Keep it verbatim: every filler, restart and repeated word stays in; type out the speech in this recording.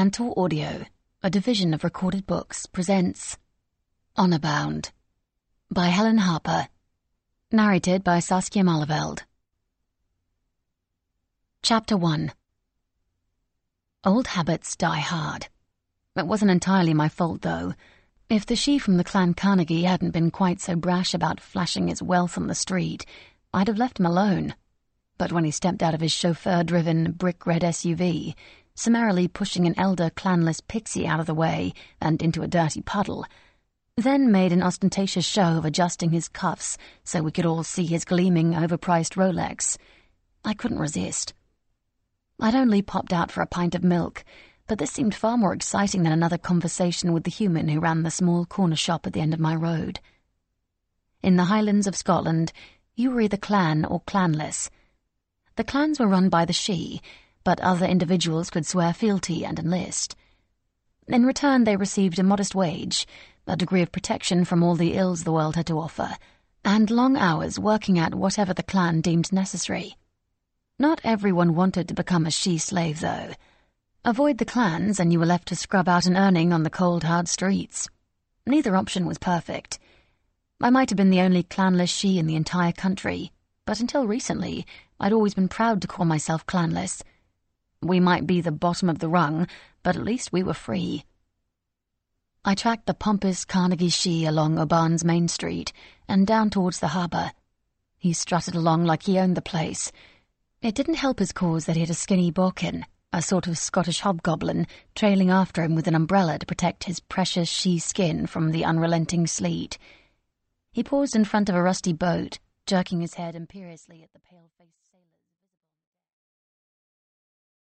Tantor Audio, a division of Recorded Books, presents Honor Bound by Helen Harper, narrated by Saskia Malaveld. Chapter one. Old habits die hard. It wasn't entirely my fault, though. If the she from the Clan Carnegie hadn't been quite so brash about flashing his wealth on the street, I'd have left him alone. But when he stepped out of his chauffeur-driven brick-red S U V, summarily pushing an elder clanless pixie out of the way and into a dirty puddle, then made an ostentatious show of adjusting his cuffs so we could all see his gleaming, overpriced Rolex, I couldn't resist. I'd only popped out for a pint of milk, but this seemed far more exciting than another conversation with the human who ran the small corner shop at the end of my road. In the Highlands of Scotland, you were either clan or clanless. The clans were run by the she, but other individuals could swear fealty and enlist. In return, they received a modest wage, a degree of protection from all the ills the world had to offer, and long hours working at whatever the clan deemed necessary. Not everyone wanted to become a she-slave, though. Avoid the clans and you were left to scrub out an earning on the cold, hard streets. Neither option was perfect. I might have been the only clanless she in the entire country, but until recently, I'd always been proud to call myself clanless. We might be the bottom of the rung, but at least we were free. I tracked the pompous Carnegie she along Oban's main street and down towards the harbour. He strutted along like he owned the place. It didn't help his cause that he had a skinny Borkin, a sort of Scottish hobgoblin, trailing after him with an umbrella to protect his precious she skin from the unrelenting sleet. He paused in front of a rusty boat, jerking his head imperiously at the pale face.